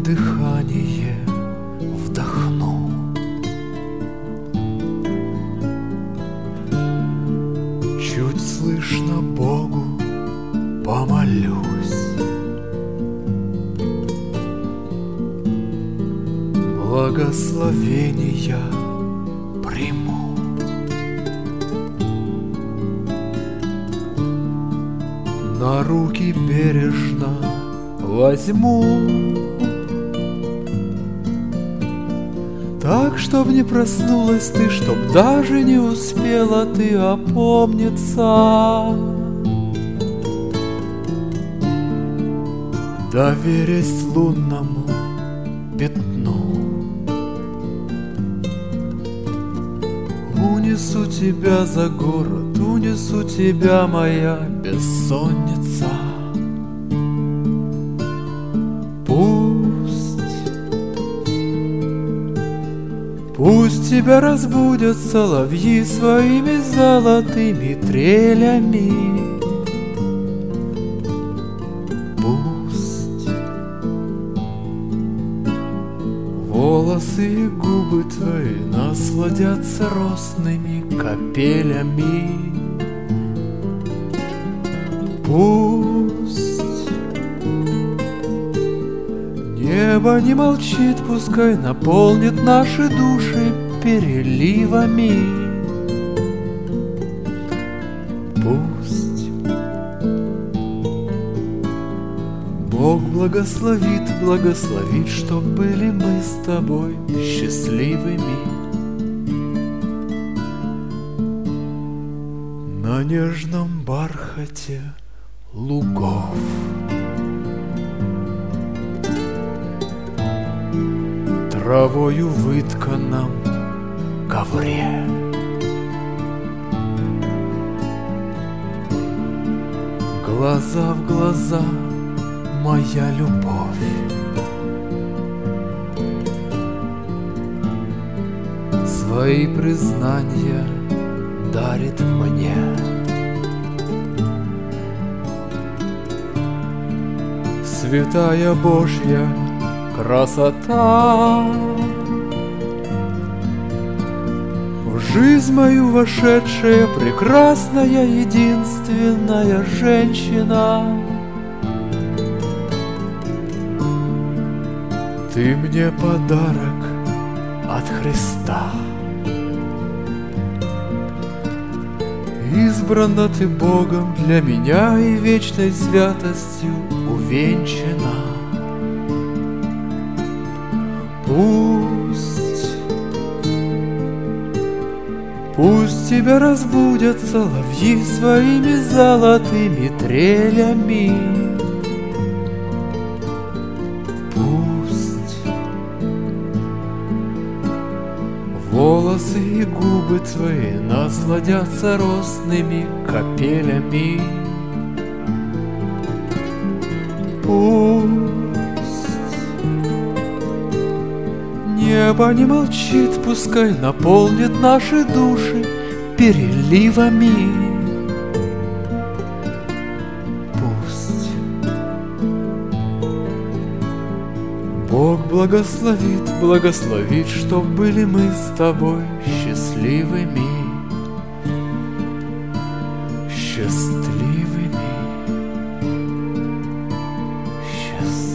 дыхание вдохну. Чуть слышно Богу помолюсь. Благословения приму. На руки бережно возьму, так, чтоб не проснулась ты, чтоб даже не успела ты опомниться, доверясь лунному пятну. Унесу тебя за город, унесу тебя, моя бессонница. Пусть тебя разбудят соловьи своими золотыми трелями. Пусть волосы и губы твои насладятся росными капелями. Пусть небо не молчит, пускай наполнит наши души переливами. Пусть Бог благословит, благословит, чтоб были мы с тобой счастливыми. На нежном бархате лугов, травою вытканном ковре, глаза в глаза, моя любовь. Свои признания дарит мне. Святая Божья красота, в жизнь мою вошедшая прекрасная единственная женщина. Ты мне подарок от Христа. Избрана ты Богом для меня и вечной святостью увенчана. Пусть тебя разбудят соловьи своими золотыми трелями. Пусть волосы и губы твои насладятся росными капелями. Пусть небо не молчит, пускай наполнит наши души переливами. Пусть Бог благословит, благословит, чтоб были мы с тобой счастливыми. Счастливыми. Счастливыми.